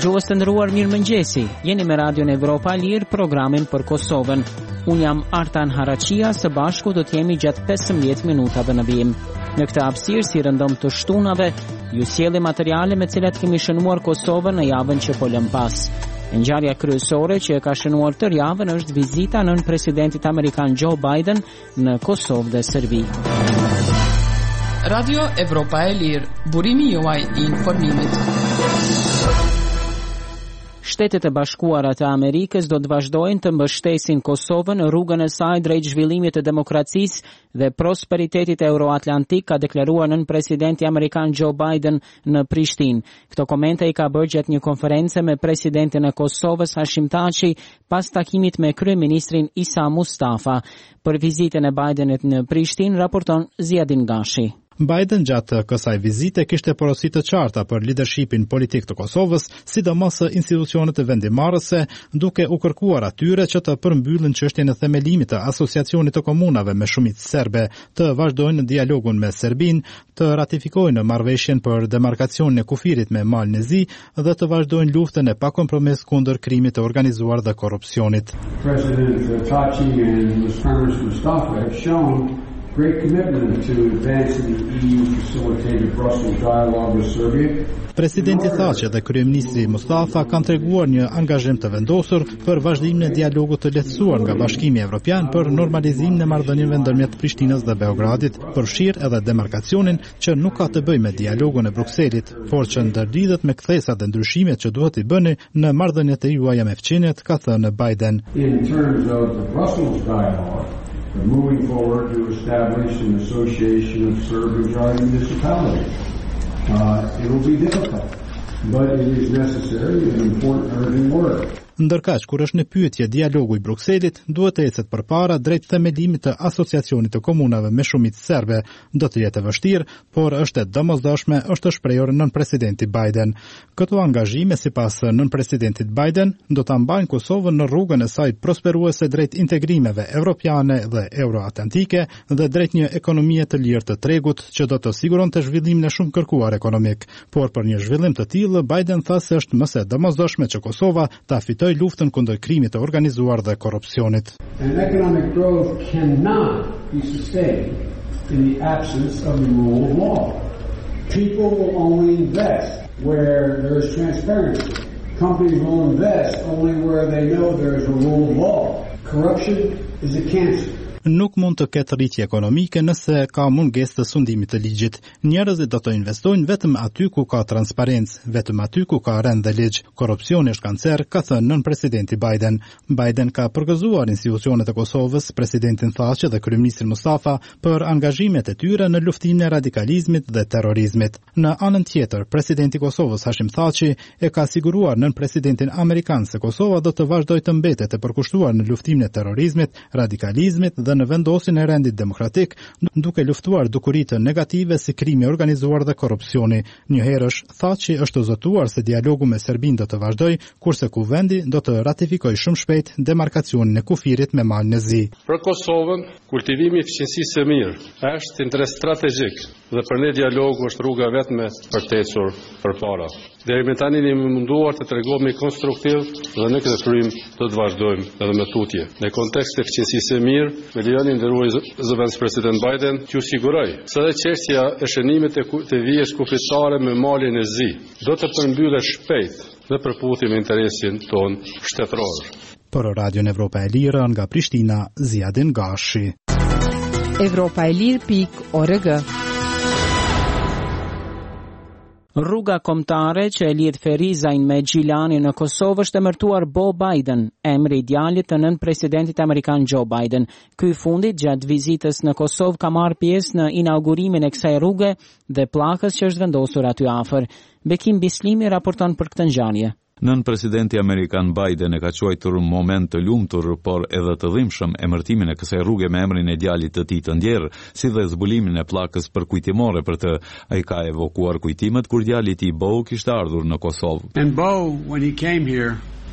Dëgjues të nderuar, mirëmëngjesi. Jeni me Radion Evropa Lirë, programin për Kosovën. Unë jam Artan Haraqia, së bashku do të jemi gjatë 15 minutave në vijim. Në këtë hapësirë, si rëndom të shtunave, ju sjellim materiale me cilat kemi shënuar Kosovën në javën që po lëm pas. Ngjarja kryesore që e ka shënuar tërë javën është vizita nën presidentit amerikan Joe Biden në Kosovë dhe Serbi. Radio Evropa e Lirë, burimi juaj I informimit. Shtetet e Bashkuara të Amerikës do të vazhdojnë të mbështesin Kosovën në rrugën e saj drejt zhvillimit të demokracisë dhe prosperitetit euroatlantik, ka deklaruar nën presidenti amerikan Joe Biden në Prishtinë. Këto komente I ka bërë gjatë një konference me presidentin e Kosovës Hashim Thaçi pas takimit me kryeministrin Isa Mustafa. Për vizitën e Bidenit në Prishtinë raporton Ziadin Gashi. Biden gjatë kësaj vizite kishte porositë të qarta për leadershipin politik të Kosovës, sidomos institucionet e vendimmarrëse, duke u kërkuar atyre që të përmbyllin çështjen e themelimit të asociacionit të komunave me shumicë serbe, të vazhdojnë dialogun me Serbinë, të ratifikojnë marrëveshjen për demarkacionin e kufirit me Malin e Zi dhe të vazhdojnë luftën e pakompromis kundër krimit të organizuar dhe korrupsionit. President Thaçi and Prime Minister Mustafa have shown great commitment to advancing the EU-facilitated Brussels dialogue with Serbia. Presidenti Thaçi dhe kryeministri Mustafa kanë treguar një angazhim të vendosur për vazhdimin e dialogut të lehtësuar nga Bashkimi Evropian për normalizimin e marrëdhënieve ndërmjet Prishtinës dhe Beogradit, përfshirë edhe demarkacionin që nuk ka të bëjë me dialogun e Brukselit, por që ndërlidhet me kthesat dhe ndryshimet që duhet I bëni në marrëdhëniet e juaja me fqinjet, ka thënë Biden. In terms of the Brussels dialogue, we're moving forward to establish an association of Serb-majority municipalities. It will be difficult, but it is necessary and important urgent work. Ndërkaq, kur është në pyetje dialogu I Brukselit, duhet të ecet përpara drejt themelimit të asociacionit të komunave me shumicë serbe. Do të jetë vështirë, por është e domosdoshme, është shprehur nën presidenti Biden. Këto angazhime, sipas nën presidentit Biden, do ta mbajnë Kosovën në rrugën e saj prosperuese drejt integrimeve evropiane dhe euroatlantike dhe drejt një ekonomie të lirë të tregut që do të siguronte zhvillimin e shumë kërkuar ekonomik. Por për një zhvillim të tillë, Biden tha se është më së domosdoshme që Kosova ta luftën kundër krimit të organizuar dhe korrupsionit. And economic growth cannot be sustained in the absence of the rule of law. People will only invest where there is transparency. Companies will invest only where they know there is a rule of law. Corruption is a cancer. Nuk mund të ketë rritje ekonomike nëse ka mungesë të sundimit të ligjit. Njerëzit do të investojnë vetëm aty ku ka transparencë, vetëm aty ku ka rend dhe ligj. Korrupsioni është kancer, ka thënë nën presidenti Biden. Biden ka përgëzuar institucionet e Kosovës, presidentin Thaçi dhe kryeministrin Mustafa për angazhimet e tyre në luftimin e radikalizmit dhe terrorizmit. Në anën tjetër, presidenti I Kosovës Hashim Thaçi e ka siguruar nën presidentin amerikan se Kosova do të vazhdojë të mbetet e përkushtuar në luftimin e terrorizmit, radikalizmit dhe në vendosin e rendit demokratik, duke luftuar dukuritë negative si krimi organizuar dhe korrupsioni. Njëherësh, Thaçi është zotuar se dialogu me Serbinë do të vazhdojë, kurse kuvendi do të ratifikojë shumë shpejt demarkacionin e kufirit me Malin e Zi. Për Kosovën, kultivimi I fuqisë së mirë është interes strategjik dhe për ne dialogu është rruga vetme për të ecur përpara. Deri më tani jemi munduar të tregojmë konstruktiv dhe në këtë frym do të vazhdojmë edhe me tutje. Në kontekst të fuqisë së mirë, me lejonin nderuar zëvendës president Biden, t'ju siguroj se edhe çështja e shënimit të vijës kufitare me Malin e Zi do të përmbyllet shpejt dhe përputhje me interesin ton shtetëror. Për Radion Evropa e Lirë nga Prishtina, Ziadin Gashi. Evropaelir.org. Rruga kombëtare që e lidh Ferizajin me Gjilanin në Kosovë është emërtuar Bo Biden, emri I djalit të nën presidentit amerikan Joe Biden. Ky I fundit gjatë vizitës në Kosovë ka marrë pjesë në inaugurimin e kësaj rruge dhe pllakës që është vendosur aty afër. Bekim Bislimi raporton për këtë ngjarje. Nën presidenti amerikan Biden e ka quajtur moment të lumtur, por edhe të dhimbshëm emërtimin e kësaj rruge me emrin e djalit të tij të ndjerë, si dhe zbulimin e pllakës përkujtimore për të. Ai ka evokuar kujtimet kur djali I tij Bo kishte ardhur në Kosovë. And Bo, when he came here,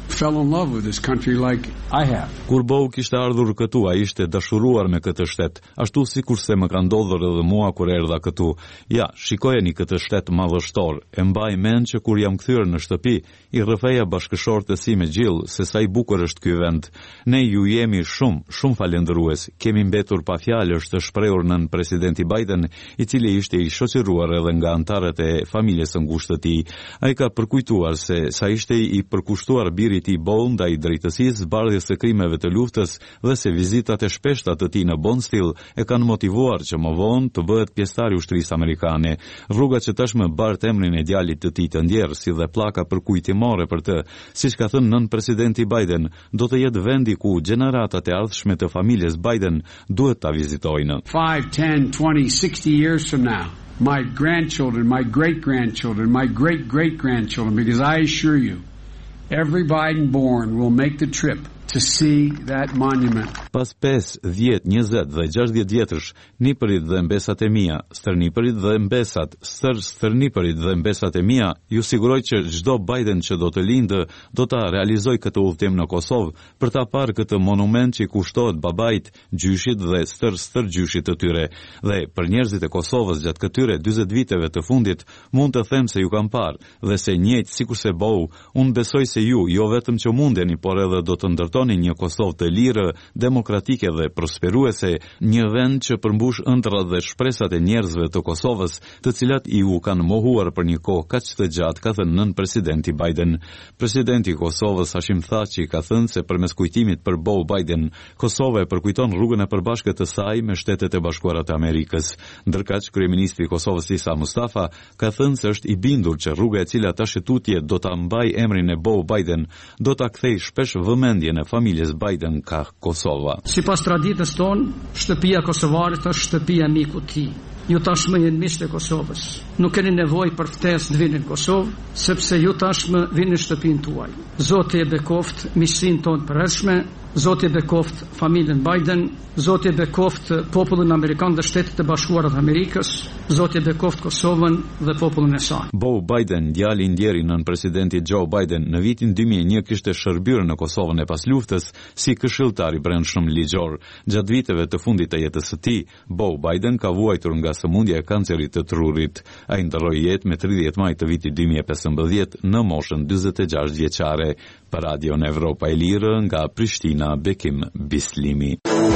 fell in love with this country like I have. Kur Bo kishte ardhur këtu, ai ishte dashuruar me këtë shtet, ashtu sikurse më ka ndodhur edhe mua kur erdha këtu. Ja, shikojeni këtë shtet madhështor. E mbaj mend që kur jam kthyer në shtëpi, i rrëfeja bashkëshortët si me gjill se sa i bukur është ky vend. Ne ju jemi shumë falendërues. Kemi mbetur pa fjalë, është shprehur nën presidenti Biden, i cili ishte i shoqëruar edhe nga antarët e familjes së ngushtë të tij. Ai ka përkujtuar se sa ishte i përkushtuar birit i Bo ndaj drejtësisë, zbardhjes së krimeve të luftës dhe se vizitat e shpeshta të tij në Bondsville e kanë motivuar që më vonë të bëhet pjesëtar i ushtrisë amerikane. Rruga që tashmë bart emrin e djalit të tij të ndjerë, si dhe pllaka përkujtimore për të, siç ka thënë nën presidenti Biden, do të jetë vendi ku gjeneratat e ardhshme të familjes Biden duhet ta vizitojnë. 5, 10, 20, 60 years from now, my grandchildren, my great-grandchildren, my great-great-grandchildren, because I assure you, every Biden born will make the trip to see that monument. Pas 5, 10, 20 dhe 60 vjetësh, nipërit dhe mbesat e mia, stërnipërit dhe mbesat, stërnipërit dhe mbesat e mia, ju siguroj që çdo Biden që do të lindë do ta realizoj këtë udhëtim në Kosovë për ta parë këtë monument që i kushtohet babait, gjyshit dhe stërgjyshit të tyre. Dhe për njerëzit e Kosovës gjatë këtyre 40 viteve të fundit, mund të them se ju kam parë dhe se njëjtë sikurse Bo, unë besoj se ju jo vetëm që mundeni, por edhe do të ndërtoni një Kosovë të lirë, demokratike dhe prosperuese, një vend që përmbush ëndrat dhe shpresat e njerëzve të Kosovës, të cilat i u kanë mohuar për një kohë kaq të gjatë, ka thënë nën presidenti Biden. Presidenti i Kosovës Hashim Thaçi ka thënë se përmes kujtimit për Bo Biden, Kosova e përkujton rrugën e përbashkët të saj me Shtetet e Bashkuara të Amerikës. Ndërkaq kryeministri i Kosovës Isa Mustafa ka thënë se është i bindur që rruga e cila tash tutje do ta mbaj emrin e Bo Biden, do ta kthejë shpesh vëmendjen e familjes Biden ka Kosova. Sipas traditës tonë, shtëpia kosovarit është shtëpia e mikut të tij. Ju tashmë jeni miqtë e Kosovës. Nuk keni nevojë për ftesë të vini në Kosovë, sepse ju tashmë vini në shtëpinë tuaj. Zoti e bekoft miqësinë tonë të përhershme, Zoti e bekoft familjen Biden, Zoti e bekoft popullin amerikan dhe Shtetet e Bashkuara të Amerikës, Zoti e bekoft Kosovën dhe popullin e saj. Bo Biden, djali i ndjeri nën presidenti Joe Biden, në vitin 2001 kishte shërbyer në Kosovën e pas luftës si këshilltar i brendshëm ligjor. Gjatë viteve të fundit të jetës së tij, Bo Biden ka vuajtur nga sëmundja e kancerit të trurit. Ai ndroi jetë me 30 maj të vitit 2015 në moshën 46 vjeçare. Për Radio në Evropa e Lirë nga Prishtina, Bekim Bislimi.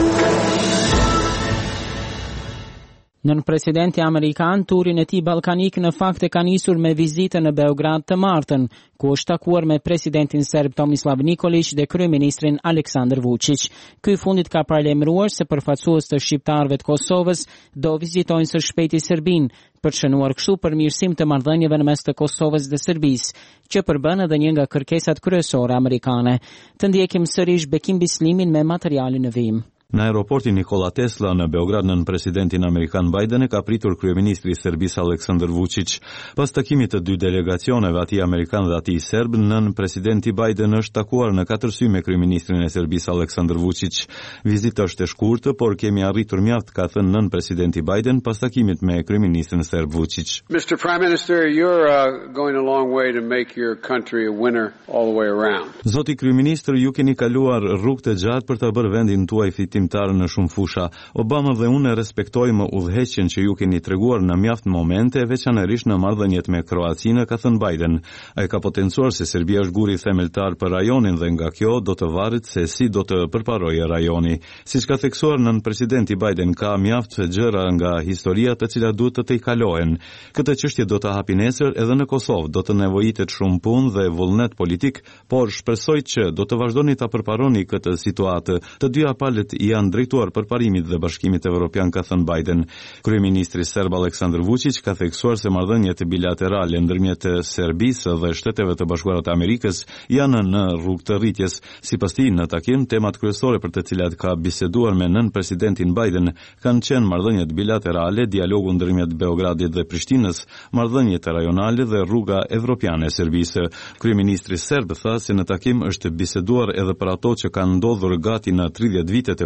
Nën presidenti amerikan, turin e tij ballkanik në fakt e ka nisur me vizitën në Beograd të martën, ku është takuar me presidentin serb Tomislav Nikolić dhe kryeministrin Aleksandar Vučić. Ky fundit ka paralajmëruar se përfaqësues të shqiptarëve të Kosovës do vizitojnë së shpejti Serbinë, për shënuar kështu përmirësim të marrëdhënieve në mes të Kosovës dhe Serbisë, që përbën edhe një nga kërkesat kryesore amerikane. Të ndjekim sërish Bekim Bislimin me materialin në vijim. Në aeroportin Nikola Tesla në Beograd nën presidentin amerikan Biden e ka pritur kryeministri i Serbisë Aleksandar Vučić. Pas takimit të dy delegacioneve, atij amerikan dhe atij serb, nën presidenti Biden është takuar në 4 sy me kryeministrin e Serbisë Aleksandar Vučić. Vizita është e shkurtë, por kemi arritur mjaft, ka thënë nën presidenti Biden pas takimit me kryeministrin serb Vučić. Mr. Prime Minister, you're going a long way to make your country a winner all the way around. Zoti kryeministër, ju keni kaluar rrugë të gjatë për ta bërë vendin tuaj fitimtar në shumë fusha. Obama dhe unë respektojmë udhëheqjen që ju keni treguar në mjaft momente, veçanërisht në marrëdhëniet me Kroacinë, ka thënë Biden. Ai ka potencuar se Serbia është guri themeltar për rajonin dhe nga kjo do të varet se si do të përparojë rajoni. Siç ka theksuar nën presidenti Biden, ka mjaft gjëra nga historia të cilat duhet të tejkalohen. Këtë çështje do të hapi nesër edhe në Kosovë, do të nevojitet shumë punë dhe vullnet politik, por shpresoj që do të vazhdoni ta përparoni këtë situatë. Të dyja palët janë drejtuar përparimit dhe bashkimit evropian, ka thënë Biden. Kryeministri serb Aleksandar Vučić ka theksuar se marrëdhëniet bilaterale ndërmjet Serbisë dhe Shteteve të Bashkuara të Amerikës janë në rrugë të rritjes. Sipas tij, në takim, temat kryesore për të cilat ka biseduar me nën presidentin Biden kanë qenë marrëdhëniet bilaterale, dialogu ndërmjet Beogradit dhe Prishtinës, marrëdhëniet rajonale dhe rruga evropiane e Serbisë. Kryeministri serb tha se në takim është biseduar edhe për ato që kanë ndodhur gati në 30 vitet e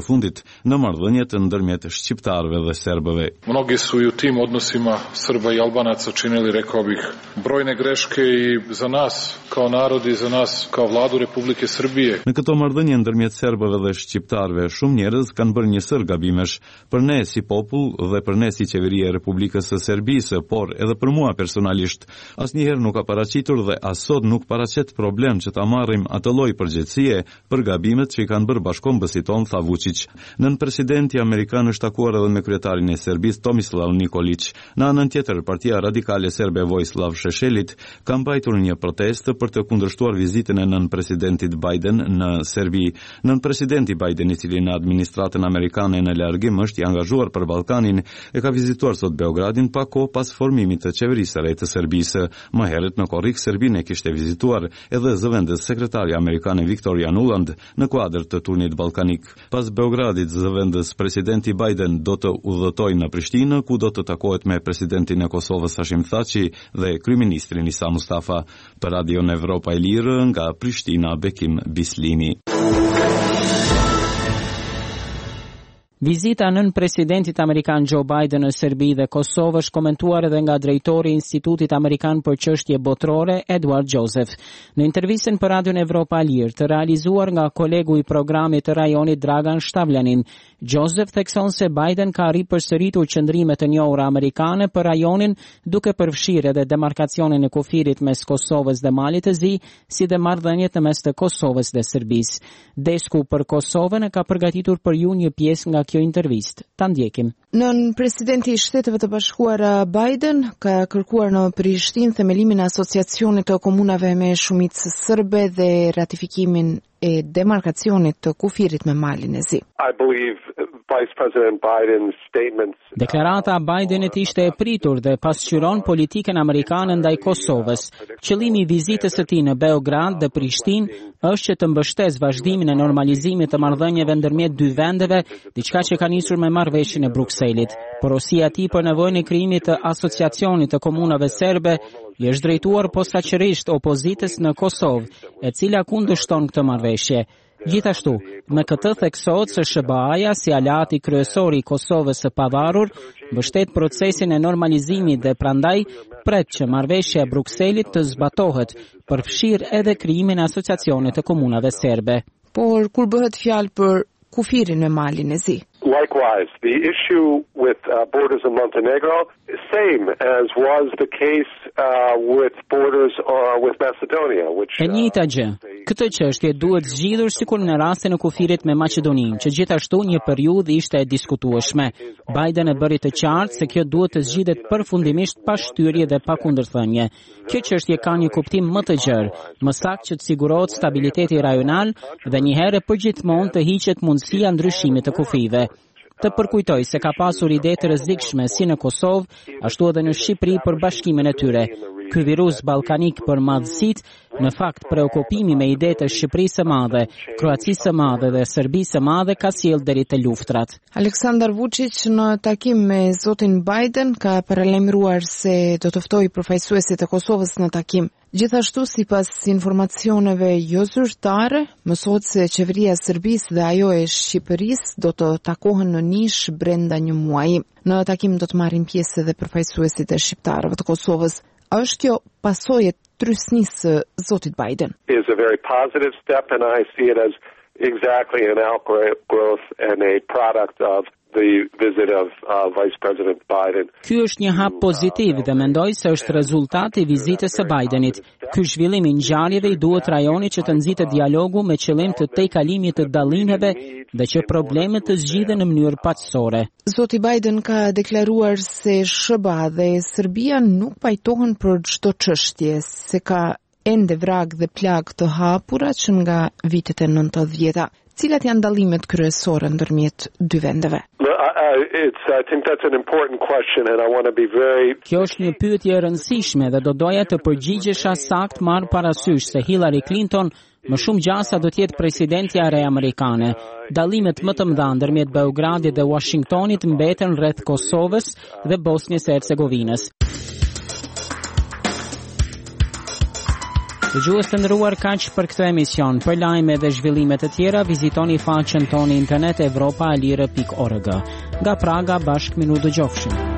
fundit në marrëdhëniet ndërmjet shqiptarëve dhe serbëve. Mnogi su i u tim odnosima Srba i Albanaca činili, rekao bih, brojne greške i za nas kao narod i za nas kao vladu Republike Srbije. Në këto marrëdhënie ndërmjet serbëve dhe shqiptarëve, shumë njerëz kanë bërë një sër gabimesh, për ne si popull dhe për ne si qeveria e Republikës së Serbisë, por edhe për mua personalisht. Asnjëherë nuk ka paraqitur dhe as sot nuk paraqet problem që ta marrim atë lloj përgjegjësie për gabimet që i kanë bërë bashkombësit ton, tha Vučić. Nën presidenti amerikan është takuar edhe me kryetarin e Serbisë Tomislav Nikolić. Në anën tjetër, Partia Radikale Serbe Vojislav Šešelit ka mbajtur një protestë për të kundërshtuar vizitën e nën presidentit Biden në Serbi. Nën presidenti Biden, i cili në administratën amerikane në largim është i angazhuar për Ballkanin, e ka vizituar sot Beogradin pa kohë pas formimit të qeverisë së re të Serbisë. Më herët në korrik Serbinë e kishte vizituar edhe zëvendës sekretari amerikane Victoria Nuland në kuadër të turnit ballkanik. Pas Beogradit, zëvendës presidenti Biden do të udhëtojë në Prishtinë, ku do të takohet me presidentin e Kosovës Hashim Thaçi dhe kryeministrin Isa Mustafa. Për Radio Evropa e Lirë nga Prishtina, Bekim Bislimi. Vizita nën presidentit amerikan Joe Biden në Serbi dhe Kosovë është komentuar edhe nga drejtori i Institutit Amerikan për Çështje Botërore, Edward Joseph. Në intervistën për Radio Evropa e Lirë, të realizuar nga kolegu i programit të rajonit Dragan Stavljanin, Joseph thekson se Biden ka ripërsëritur qëndrimet e njohura amerikane për rajonin, duke përfshirë edhe demarkacionin e kufirit mes Kosovës dhe Malit të Zi, si dhe marrëdhëniet në mes të Kosovës dhe Serbisë. Desku për Kosovën e ka përgatitur për ju një pjesë nga kjo intervistë. Ta ndjekim. Nën presidenti i Shteteve të Bashkuara Biden ka kërkuar në Prishtinë themelimin e asociacionit të komunave me shumicë serbe dhe ratifikimin e demarkacionit të kufirit me Malin e Zi. Deklarata e Bidenit ishte e pritur dhe pasqyron politikën amerikane ndaj Kosovës. Qëllimi i vizitës së tij në Beograd dhe Prishtinë është që të mbështesë vazhdimin e normalizimit të marrëdhënieve ndërmjet dy vendeve, diçka që ka nisur me marrëveshjen e Brukselit. Porosia e tij për nevojën e krijimit të asociacionit të komunave serbe i është drejtuar posaçërisht opozitës në Kosovë, e cila kundërshton këtë marrëveshje. Gjithashtu, me këtë theksohet se SBA-ja si aleati kryesor i Kosovës së pavarur mbështet procesin e normalizimit dhe prandaj pret që marrëveshja e Brukselit të zbatohet, përfshirë edhe krijimin e asociacionit të komunave serbe. Por kur bëhet fjalë për kufirin me Malin e Zi? Likewise, the issue with borders in Montenegro, same as was the case with borders with Macedonia, which e njëjta gjë. Këtë çështje duhet zgjidhur sikur në rastin e kufirit me Maqedoninë, që gjithashtu një periudhë ishte e diskutueshme. Biden e bëri të qartë se kjo duhet të zgjidhet përfundimisht pa shtyrje dhe pa kundërthënie. Kjo çështje ka një kuptim më të gjerë, më saktë që të sigurohet stabiliteti rajonal dhe një herë përgjithmonë të hiqet mundësia ndryshimit të kufive. Të përkujtoj se ka pasur ide të rrezikshme si në Kosovë, ashtu edhe në Shqipëri për bashkimin e tyre. Ky virus ballkanik për madhësit, në fakt preokupimi me ide të Shqipërisë së Madhe, Kroacisë së Madhe dhe Serbisë së Madhe ka sjellë deri te luftrat. Aleksandar Vučić në takim me zotin Biden ka paralajmëruar se do të ftojë përfaqësuesit e Kosovës në takim. Gjithashtu, sipas informacioneve jo zyrtare, mësohet se qeveria e Serbisë dhe ajo e Shqipërisë do të takohen në Nish brenda një muaji. Në takim do të marrin pjesë edhe përfaqësuesit e shqiptarëve të Kosovës. A është kjo pasojë trysnisë së zotit Biden? Is a very positive step and I see it as exactly an outgrowth and a product of the visit of Vice President Biden. Ky është një hap pozitiv dhe mendoj se është rezultati i vizitës së Bidenit. Ky zhvillim i ngjarjeve i duhet rajonit që të nxitë dialogu me qëllim të tejkalimit të dallimeve dhe që problemet të zgjidhen në mënyrë paqësore. Zoti Biden ka deklaruar se SBA dhe Serbia nuk pajtohen për çdo çështje, se ka ende vrag dhe plag të hapura që nga vitet e 90-ta. Cilat janë dallimet kryesore ndërmjet dy vendeve? I think that's an important question and I want to be very Kjo është një pyetje e rëndësishme dhe do doja të përgjigjesha saktë marrë parasysh se Hillary Clinton më shumë gjasa do të jetë presidentja e re amerikane. Dallimet më të mëdha ndërmjet Beogradit dhe Washingtonit mbeten rreth Kosovës dhe Bosnjës së Hercegovinës. Dëgjues të nderuar, kaq për këtë emision. Për lajme dhe zhvillime të tjera, vizitoni faqen tonë internet evropaalire.org. Nga Praga, bashkë me ju dëgjofshim.